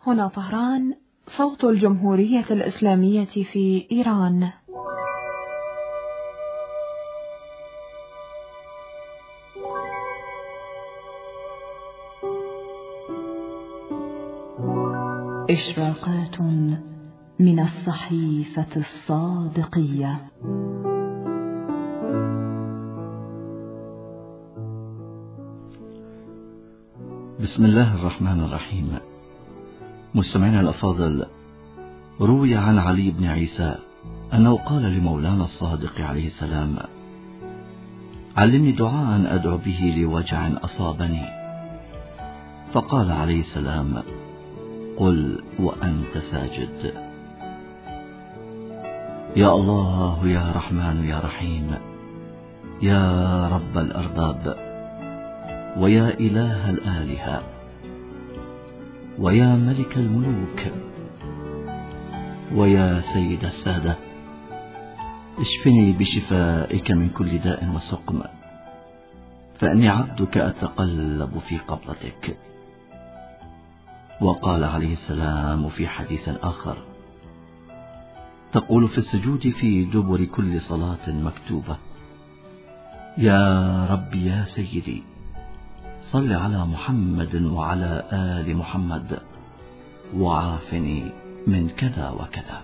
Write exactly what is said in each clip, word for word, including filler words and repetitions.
هنا طهران، صوت الجمهورية الإسلامية في إيران. إشراقات من الصحيفة الصادقية. بسم الله الرحمن الرحيم. مستمعينا الأفاضل، روي عن علي بن عيسى أنه قال لمولانا الصادق عليه السلام: علمني دعاء أدعو به لوجع أصابني. فقال عليه السلام: قل وأنت ساجد: يا الله يا رحمن يا رحيم، يا رب الأرباب، ويا إله الآلهة، ويا ملك الملوك، ويا سيد السادة، اشفني بشفائك من كل داء وسقم، فإني عبدك أتقلب في قبضتك. وقال عليه السلام في حديث آخر: تقول في السجود في دبر كل صلاة مكتوبة: يا رب يا سيدي، صل على محمد وعلى آل محمد، وعافني من كذا وكذا.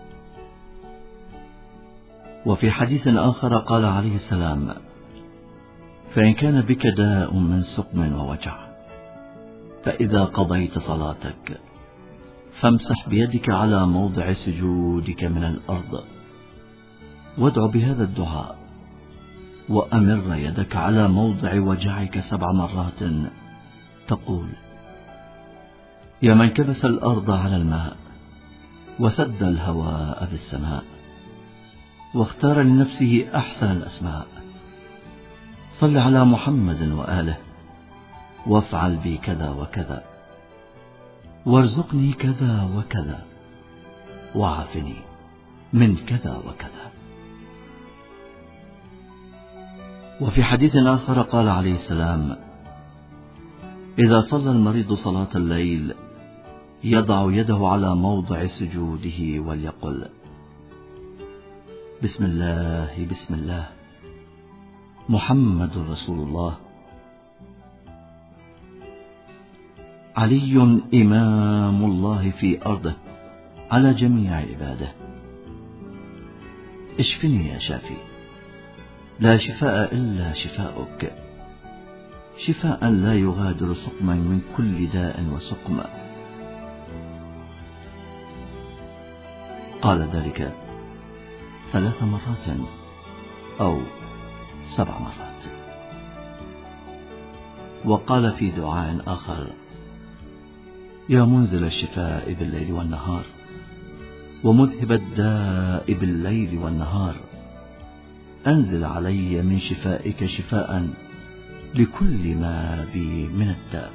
وفي حديث آخر قال عليه السلام: فإن كان بك داء من سقم ووجع، فإذا قضيت صلاتك فامسح بيدك على موضع سجودك من الأرض، وادع بهذا الدعاء، وأمر يدك على موضع وجعك سبع مرات، تقول: يا من كبس الأرض على الماء، وسد الهواء بالسماء، واختار لنفسه أحسن الأسماء، صل على محمد وآله، وافعل بي كذا وكذا، وارزقني كذا وكذا، وعافني من كذا وكذا. وفي حديث آخر قال عليه السلام: إذا صلى المريض صلاة الليل يضع يده على موضع سجوده وليقل: بسم الله بسم الله، محمد رسول الله، علي إمام الله في أرضه على جميع عباده، اشفني يا شافي، لا شفاء إلا شفاؤك، شفاء لا يغادر سقما من كل داء وسقم. قال ذلك ثلاث مرات أو سبع مرات. وقال في دعاء آخر: يا منزل الشفاء بالليل والنهار، ومذهب الداء بالليل والنهار، أنزل علي من شفائك شفاء لكل ما بي من الداء.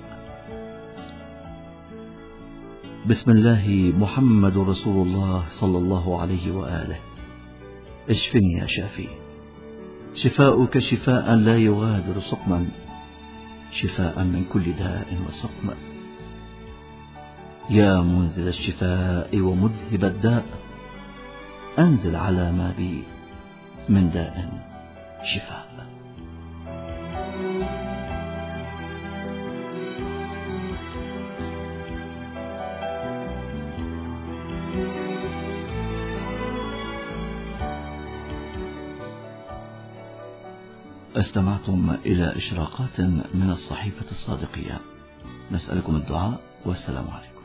بسم الله محمد رسول الله صلى الله عليه وآله، اشفني يا شافي، شفاؤك شفاء لا يغادر سقما، شفاء من كل داء وسقم. يا منزل الشفاء ومذهب الداء، أنزل على ما بي من داء شفاء. استمعتم إلى إشراقات من الصحيفة الصادقية. نسألكم الدعاء، والسلام عليكم.